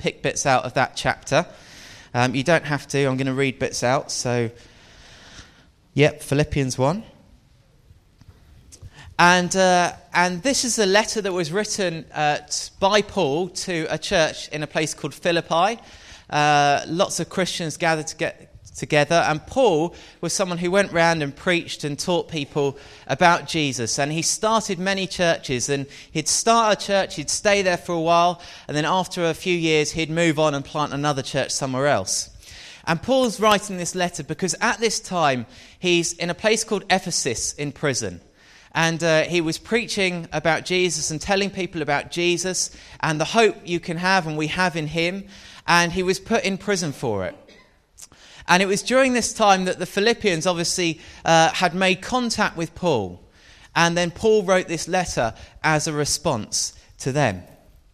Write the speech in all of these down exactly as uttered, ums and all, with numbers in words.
pick bits out of that chapter. Um, you don't have to. I'm going to read bits out. So, yep, Philippians one. And uh, and this is a letter that was written uh, by Paul to a church in a place called Philippi. Uh, lots of Christians gathered to get together, and Paul was someone who went round and preached and taught people about Jesus, and he started many churches, and he'd start a church, he'd stay there for a while, and then after a few years he'd move on and plant another church somewhere else. And Paul's writing this letter because at this time he's in a place called Ephesus in prison, and uh, he was preaching about Jesus and telling people about Jesus and the hope you can have and we have in him, and he was put in prison for it. And it was during this time that the Philippians obviously uh, had made contact with Paul. And then Paul wrote this letter as a response to them.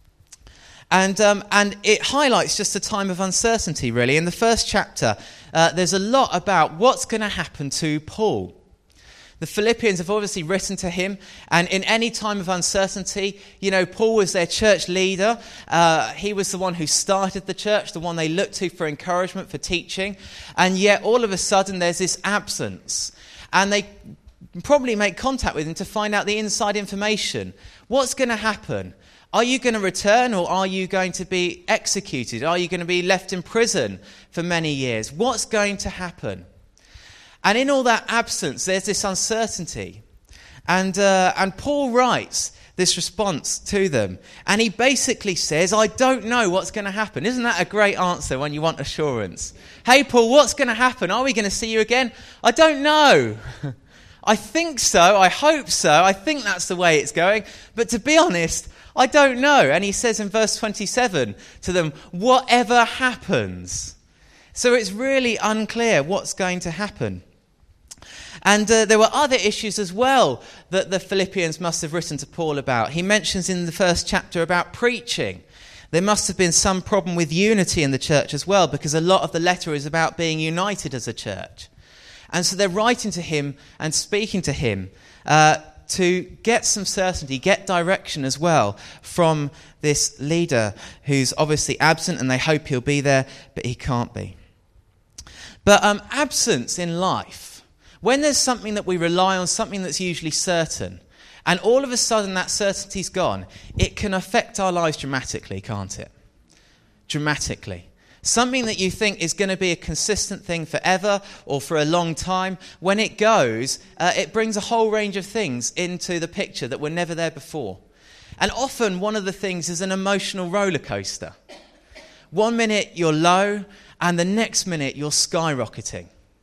And um, and it highlights just a time of uncertainty, really. In the first chapter, uh, there's a lot about what's going to happen to Paul. The Philippians have obviously written to him, and in any time of uncertainty, you know, Paul was their church leader. Uh, he was the one who started the church, the one they looked to for encouragement, for teaching. And yet, all of a sudden, there's this absence. And they probably make contact with him to find out the inside information. What's going to happen? Are you going to return, or are you going to be executed? Are you going to be left in prison for many years? What's going to happen? And in all that absence, there's this uncertainty. And uh, and Paul writes this response to them. And he basically says, I don't know what's going to happen. Isn't that a great answer when you want assurance? Hey, Paul, what's going to happen? Are we going to see you again? I don't know. I think so. I hope so. I think that's the way it's going. But to be honest, I don't know. And he says in verse twenty-seven to them, whatever happens. So it's really unclear what's going to happen. And uh, there were other issues as well that the Philippians must have written to Paul about. He mentions in the first chapter about preaching. There must have been some problem with unity in the church as well, because a lot of the letter is about being united as a church. And so they're writing to him and speaking to him uh, to get some certainty, get direction as well from this leader who's obviously absent, and they hope he'll be there, but he can't be. But um, absence in life, when there's something that we rely on, something that's usually certain, and all of a sudden that certainty's gone, it can affect our lives dramatically, can't it? Dramatically. Something that you think is going to be a consistent thing forever or for a long time, when it goes, uh, it brings a whole range of things into the picture that were never there before. And often one of the things is an emotional roller coaster. One minute you're low, and the next minute you're skyrocketing.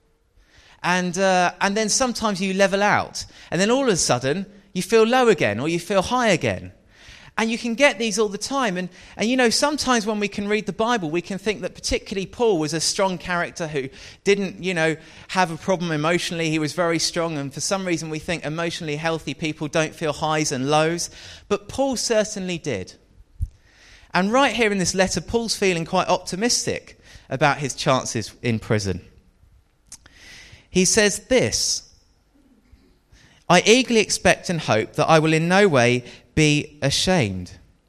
And uh, and then sometimes you level out. And then all of a sudden, you feel low again, or you feel high again. And you can get these all the time. And, and you know, sometimes when we can read the Bible, we can think that particularly Paul was a strong character who didn't, you know, have a problem emotionally. He was very strong. And for some reason, we think emotionally healthy people don't feel highs and lows. But Paul certainly did. And right here in this letter, Paul's feeling quite optimistic about his chances in prison. He says this, I eagerly expect and hope that I will in no way be ashamed,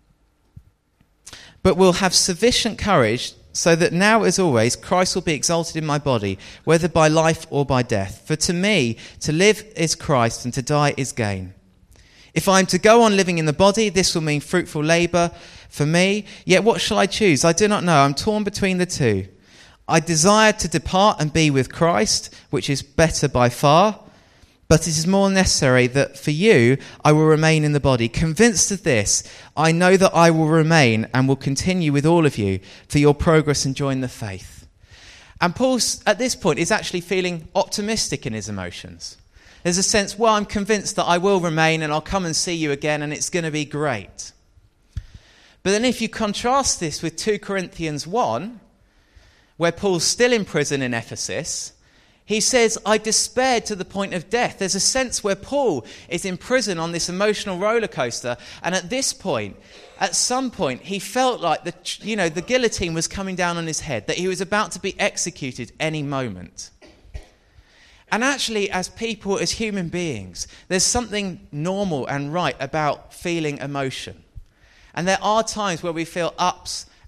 but will have sufficient courage so that now as always Christ will be exalted in my body, whether by life or by death. For to me, to live is Christ and to die is gain. If I am to go on living in the body, this will mean fruitful labour for me. Yet what shall I choose? I do not know. I'm torn between the two. I desire to depart and be with Christ, which is better by far. But it is more necessary that for you I will remain in the body. Convinced of this, I know that I will remain and will continue with all of you for your progress and joy in the faith. And Paul, at this point, is actually feeling optimistic in his emotions. There's a sense, well, I'm convinced that I will remain and I'll come and see you again and it's going to be great. But then if you contrast this with two Corinthians one, where Paul's still in prison in Ephesus, he says, I despaired to the point of death. There's a sense where Paul is in prison on this emotional roller coaster. And at this point, at some point, he felt like the, you know, the guillotine was coming down on his head, that he was about to be executed any moment. And actually, as people, as human beings, there's something normal and right about feeling emotion. And there are times where we feel ups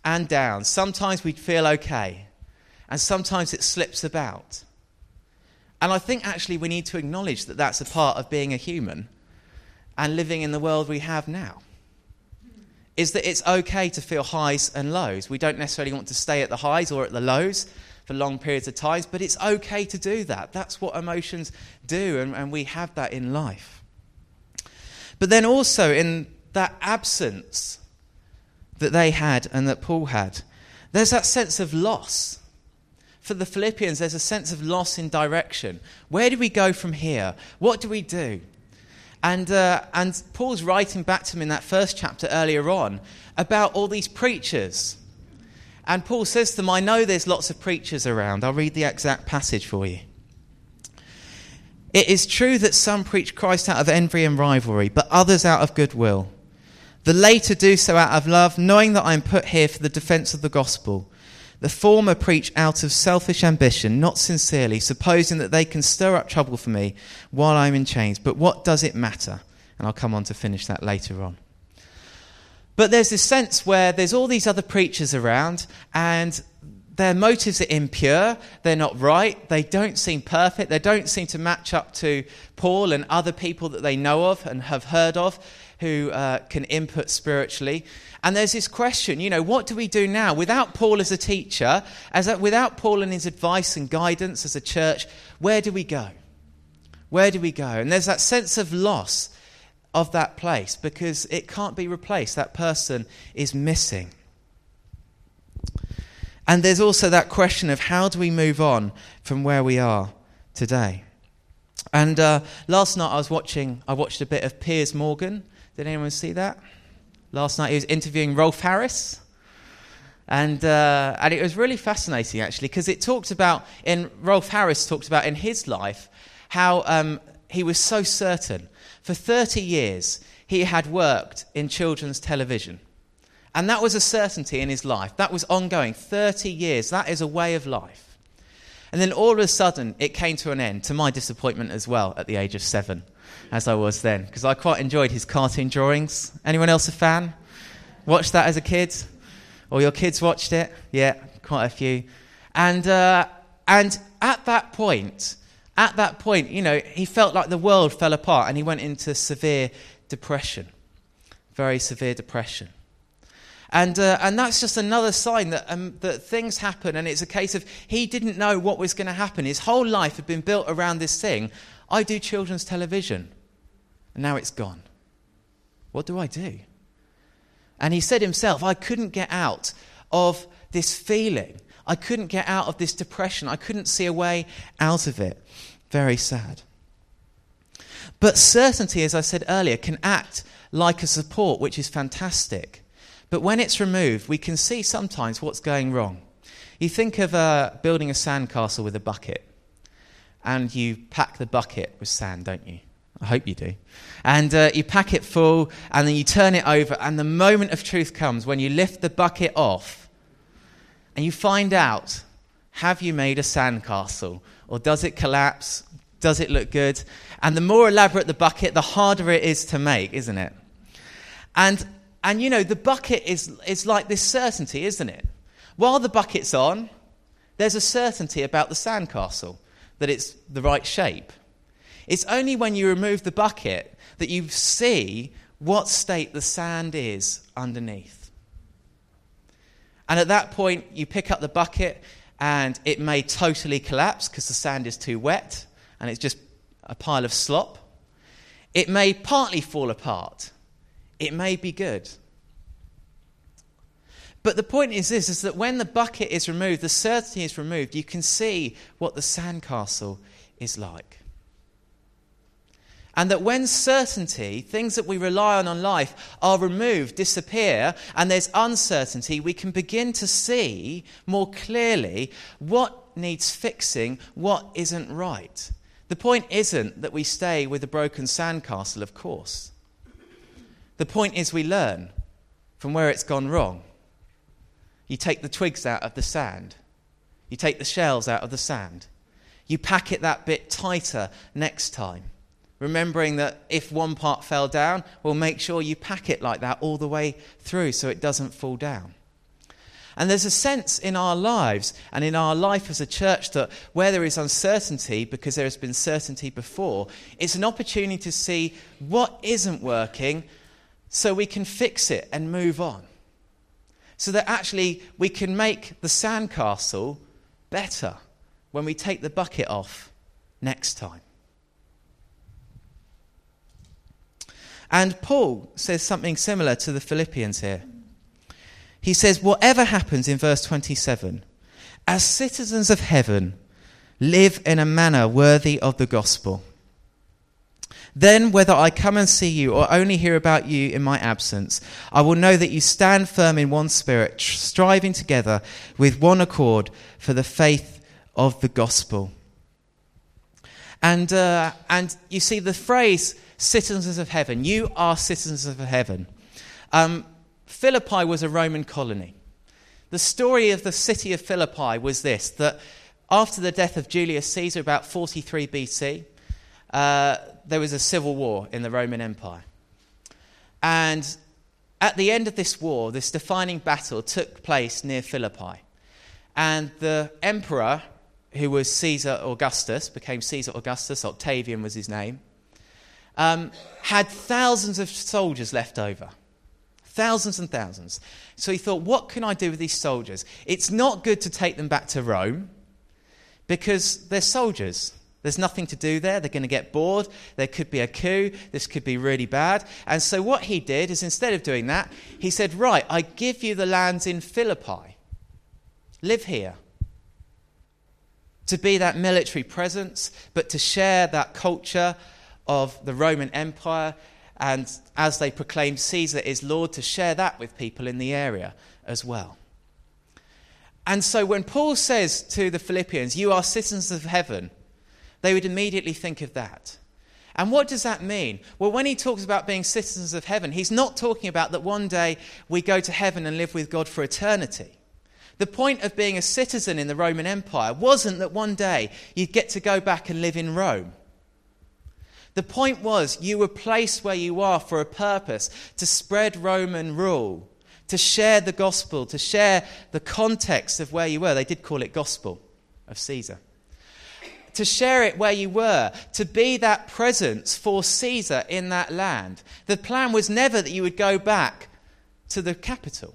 and downs. Sometimes we feel okay, and sometimes it slips about. And I think actually we need to acknowledge that that's a part of being a human and living in the world we have now. Is that it's okay to feel highs and lows. We don't necessarily want to stay at the highs or at the lows for long periods of time, but it's okay to do that. That's what emotions do, and, and we have that in life. But then also in that absence that they had and that Paul had, there's that sense of loss. For the Philippians, there's a sense of loss in direction. Where do we go from here? What do we do? And uh, and Paul's writing back to them in that first chapter earlier on about all these preachers. And Paul says to them, I know there's lots of preachers around. I'll read the exact passage for you. It is true that some preach Christ out of envy and rivalry, but others out of goodwill. The later do so out of love, knowing that I am put here for the defense of the gospel. The former preach out of selfish ambition, not sincerely, supposing that they can stir up trouble for me while I'm in chains. But what does it matter? And I'll come on to finish that later on. But there's this sense where there's all these other preachers around, and their motives are impure, they're not right, they don't seem perfect, they don't seem to match up to Paul and other people that they know of and have heard of who uh, can input spiritually. And there's this question, you know, what do we do now? Without Paul as a teacher, as a, without Paul and his advice and guidance as a church, where do we go? Where do we go? And there's that sense of loss of that place because it can't be replaced. That person is missing. And there's also that question of how do we move on from where we are today? And uh, last night I was watching, I watched a bit of Piers Morgan. Did anyone see that? Last night he was interviewing Rolf Harris. And uh, and it was really fascinating, actually, because it talked about, in Rolf Harris talked about in his life, how um, he was so certain. For thirty years, he had worked in children's television. And that was a certainty in his life. That was ongoing. thirty years. That is a way of life. And then all of a sudden, it came to an end, to my disappointment as well, at the age of seven, as I was then, because I quite enjoyed his cartoon drawings. Anyone else a fan? Watched that as a kid? Or your kids watched it? Yeah, quite a few. And uh, and at that point, at that point, you know, he felt like the world fell apart and he went into severe depression, very severe depression. And uh, and that's just another sign that um, that things happen, and it's a case of he didn't know what was going to happen. His whole life had been built around this thing. I do children's television, and now it's gone. What do I do? And he said himself, I couldn't get out of this feeling. I couldn't get out of this depression. I couldn't see a way out of it. Very sad. But certainty, as I said earlier, can act like a support, which is fantastic. But when it's removed, we can see sometimes what's going wrong. You think of uh, building a sandcastle with a bucket, and you pack the bucket with sand, don't you? I hope you do. And uh, you pack it full, and then you turn it over, and the moment of truth comes when you lift the bucket off, and you find out, have you made a sandcastle? Or does it collapse? Does it look good? And the more elaborate the bucket, the harder it is to make, isn't it? And And, you know, the bucket is, is like this certainty, isn't it? While the bucket's on, there's a certainty about the sandcastle, that it's the right shape. It's only when you remove the bucket that you see what state the sand is underneath. And at that point, you pick up the bucket, and it may totally collapse because the sand is too wet, and it's just a pile of slop. It may partly fall apart. It may be good. But the point is this, is that when the bucket is removed, the certainty is removed, you can see what the sandcastle is like. And that when certainty, things that we rely on in life, are removed, disappear, and there's uncertainty, we can begin to see more clearly what needs fixing, what isn't right. The point isn't that we stay with a broken sandcastle, of course. The point is we learn from where it's gone wrong. You take the twigs out of the sand. You take the shells out of the sand. You pack it that bit tighter next time. Remembering that if one part fell down, well, make sure you pack it like that all the way through so it doesn't fall down. And there's a sense in our lives and in our life as a church that where there is uncertainty, because there has been certainty before, it's an opportunity to see what isn't working so we can fix it and move on. So that actually we can make the sandcastle better when we take the bucket off next time. And Paul says something similar to the Philippians here. He says, whatever happens in verse twenty-seven, as citizens of heaven, live in a manner worthy of the gospel. Then, whether I come and see you or only hear about you in my absence, I will know that you stand firm in one spirit, striving together with one accord for the faith of the gospel. And uh, and you see the phrase, citizens of heaven. You are citizens of heaven. Um, Philippi was a Roman colony. The story of the city of Philippi was this, that after the death of Julius Caesar, about forty-three B C, uh, there was a civil war in the Roman Empire. And at the end of this war, this defining battle took place near Philippi. And the emperor, who was Caesar Augustus, became Caesar Augustus, Octavian was his name, um, had thousands of soldiers left over. Thousands and thousands. So he thought, what can I do with these soldiers? It's not good to take them back to Rome because they're soldiers. There's nothing to do there. They're going to get bored. There could be a coup. This could be really bad. And so what he did is, instead of doing that, he said, right, I give you the lands in Philippi. Live here. To be that military presence, but to share that culture of the Roman Empire. And as they proclaim Caesar is Lord, to share that with people in the area as well. And so when Paul says to the Philippians, you are citizens of heaven, they would immediately think of that. And what does that mean? Well, when he talks about being citizens of heaven, he's not talking about that one day we go to heaven and live with God for eternity. The point of being a citizen in the Roman Empire wasn't that one day you'd get to go back and live in Rome. The point was you were placed where you are for a purpose, to spread Roman rule, to share the gospel, to share the context of where you were. They did call it gospel of Caesar. To share it where you were, to be that presence for Caesar in that land. The plan was never that you would go back to the capital.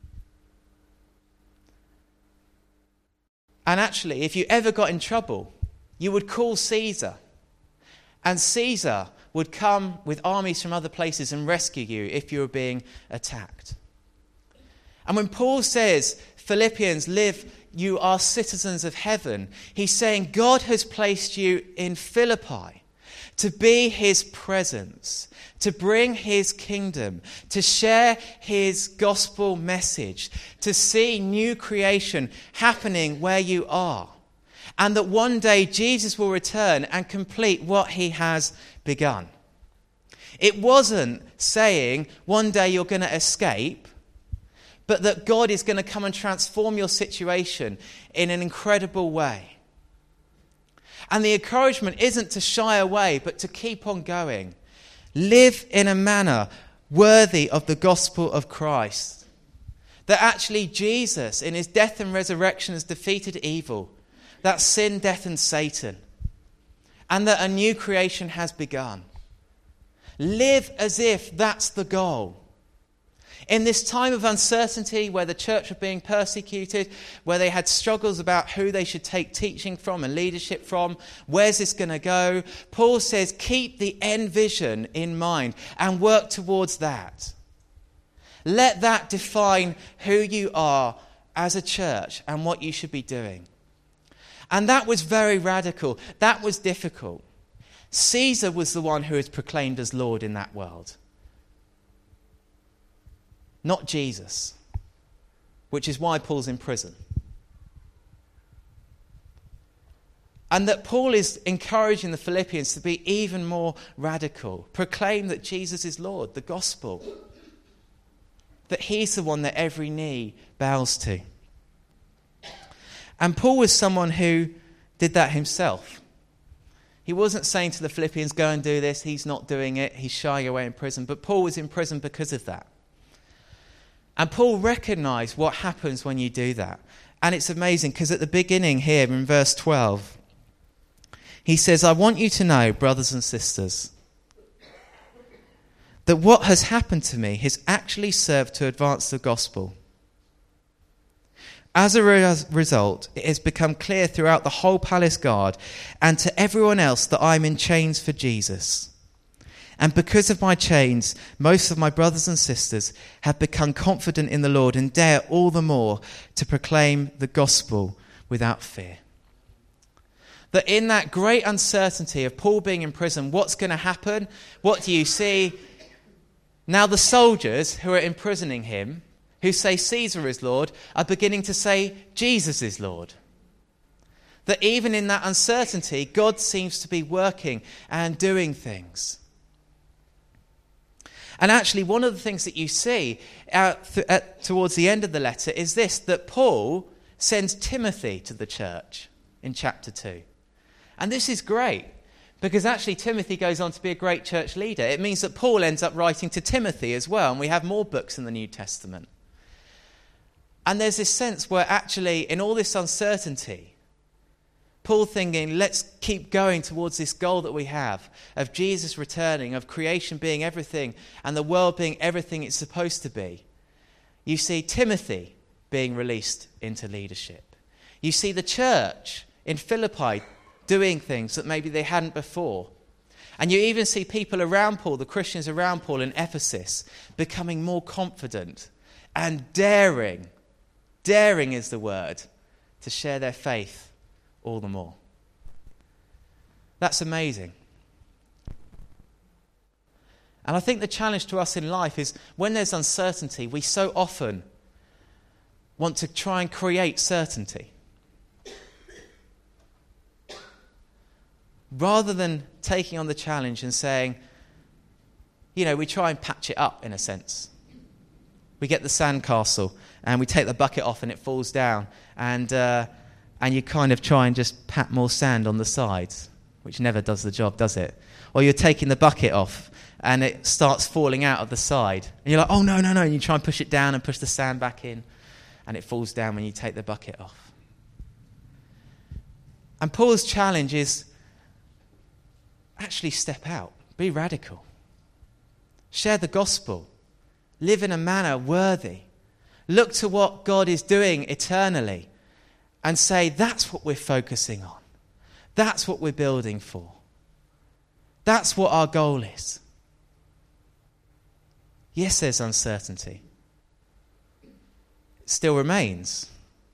And actually, if you ever got in trouble, you would call Caesar. And Caesar would come with armies from other places and rescue you if you were being attacked. And when Paul says, Philippians, live, you are citizens of heaven, he's saying God has placed you in Philippi to be his presence, to bring his kingdom, to share his gospel message, to see new creation happening where you are. And that one day Jesus will return and complete what he has begun. It wasn't saying one day you're going to escape, but that God is going to come and transform your situation in an incredible way. And the encouragement isn't to shy away, but to keep on going. Live in a manner worthy of the gospel of Christ. That actually Jesus, in his death and resurrection, has defeated evil. That sin, death, and Satan. And that a new creation has begun. Live as if that's the goal. In this time of uncertainty where the church were being persecuted, where they had struggles about who they should take teaching from and leadership from, where's this going to go? Paul says, keep the end vision in mind and work towards that. Let that define who you are as a church and what you should be doing. And that was very radical. That was difficult. Caesar was the one who was proclaimed as Lord in that world. Not Jesus. Which is why Paul's in prison. And that Paul is encouraging the Philippians to be even more radical. Proclaim that Jesus is Lord, the gospel. That he's the one that every knee bows to. And Paul was someone who did that himself. He wasn't saying to the Philippians, go and do this. He's not doing it. He's shying away in prison. But Paul was in prison because of that. And Paul recognised what happens when you do that. And it's amazing because at the beginning here in verse twelve, he says, I want you to know, brothers and sisters, that what has happened to me has actually served to advance the gospel. As a re- result, it has become clear throughout the whole palace guard and to everyone else that I'm in chains for Jesus. And because of my chains, most of my brothers and sisters have become confident in the Lord and dare all the more to proclaim the gospel without fear. That in that great uncertainty of Paul being in prison, what's going to happen? What do you see? Now the soldiers who are imprisoning him, who say Caesar is Lord, are beginning to say Jesus is Lord. That even in that uncertainty, God seems to be working and doing things. And actually, one of the things that you see out th- at, towards the end of the letter is this, that Paul sends Timothy to the church in chapter two. And this is great, because actually Timothy goes on to be a great church leader. It means that Paul ends up writing to Timothy as well, and we have more books in the New Testament. And there's this sense where actually, in all this uncertainty, Paul thinking, let's keep going towards this goal that we have of Jesus returning, of creation being everything and the world being everything it's supposed to be. You see Timothy being released into leadership. You see the church in Philippi doing things that maybe they hadn't before. And you even see people around Paul, the Christians around Paul in Ephesus, becoming more confident and daring, daring is the word, to share their faith all the more. That's amazing. And I think the challenge to us in life is when there's uncertainty, we so often want to try and create certainty. Rather than taking on the challenge and saying, you know, we try and patch it up in a sense. We get the sandcastle and we take the bucket off and it falls down, and uh, and you kind of try and just pat more sand on the sides, which never does the job, does it? Or you're taking the bucket off and it starts falling out of the side. And you're like, oh, no, no, no. And you try and push it down and push the sand back in, and it falls down when you take the bucket off. And Paul's challenge is actually step out, be radical, share the gospel, live in a manner worthy, look to what God is doing eternally, and say, that's what we're focusing on. That's what we're building for. That's what our goal is. Yes, there's uncertainty. It still remains.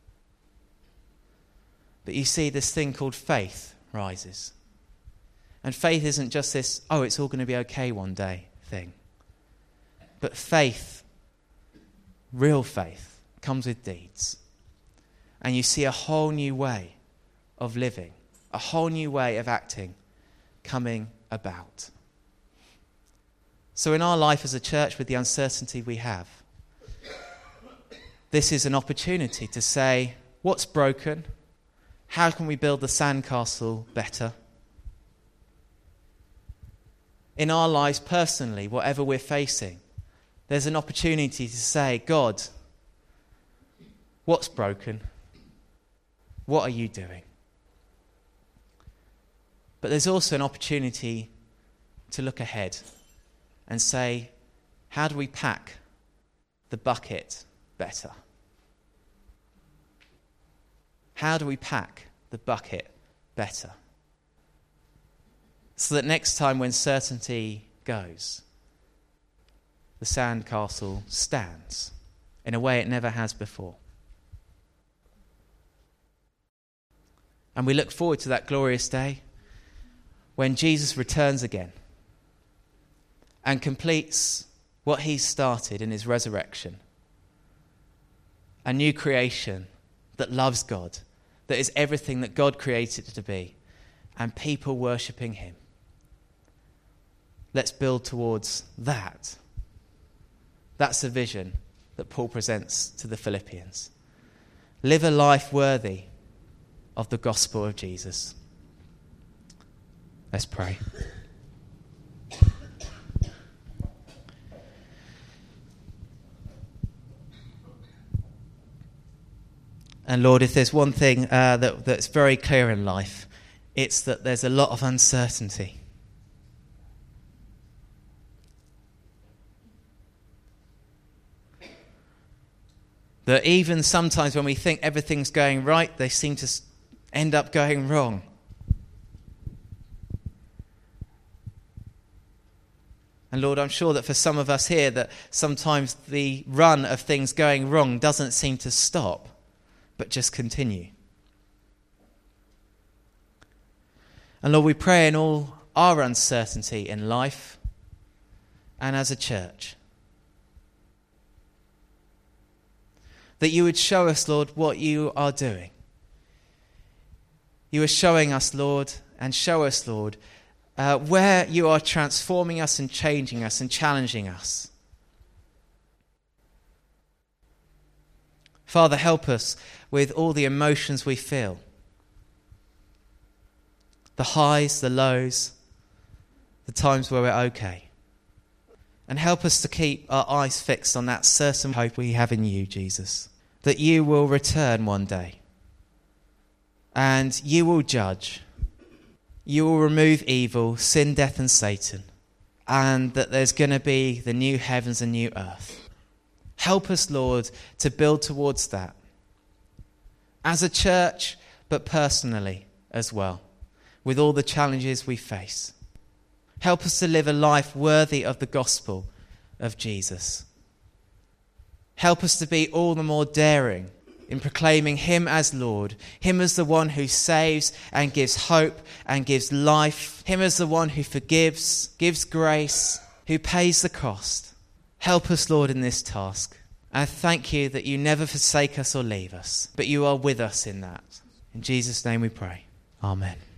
But you see, this thing called faith rises. And faith isn't just this, oh, it's all going to be okay one day thing. But faith, real faith, comes with deeds. And you see a whole new way of living, a whole new way of acting coming about. So in our life as a church, with the uncertainty we have, this is an opportunity to say, what's broken? How can we build the sandcastle better? In our lives personally, whatever we're facing, there's an opportunity to say, God, what's broken? What are you doing? But there's also an opportunity to look ahead and say, how do we pack the bucket better? How do we pack the bucket better? So that next time when certainty goes, the sandcastle stands in a way it never has before. And we look forward to that glorious day when Jesus returns again and completes what he started in his resurrection. A new creation that loves God, that is everything that God created it to be, and people worshipping him. Let's build towards that. That's the vision that Paul presents to the Philippians. Live a life worthy of the gospel of Jesus. Let's pray. And Lord, if there's one thing uh, that, that's very clear in life, it's that there's a lot of uncertainty. That even sometimes when we think everything's going right, they seem to end up going wrong. And Lord, I'm sure that for some of us here, that sometimes the run of things going wrong doesn't seem to stop, but just continue. And Lord, we pray in all our uncertainty in life and as a church, that you would show us, Lord, what you are doing. You are showing us, Lord, and show us, Lord, uh, where you are transforming us and changing us and challenging us. Father, help us with all the emotions we feel. The highs, the lows, the times where we're okay. And help us to keep our eyes fixed on that certain hope we have in you, Jesus. That you will return one day. And you will judge. You will remove evil, sin, death and Satan. And that there's going to be the new heavens and new earth. Help us, Lord, to build towards that. As a church, but personally as well. With all the challenges we face. Help us to live a life worthy of the gospel of Jesus. Help us to be all the more daring in proclaiming him as Lord, him as the one who saves and gives hope and gives life, him as the one who forgives, gives grace, who pays the cost. Help us, Lord, in this task. And thank you that you never forsake us or leave us, but you are with us in that. In Jesus' name we pray. Amen.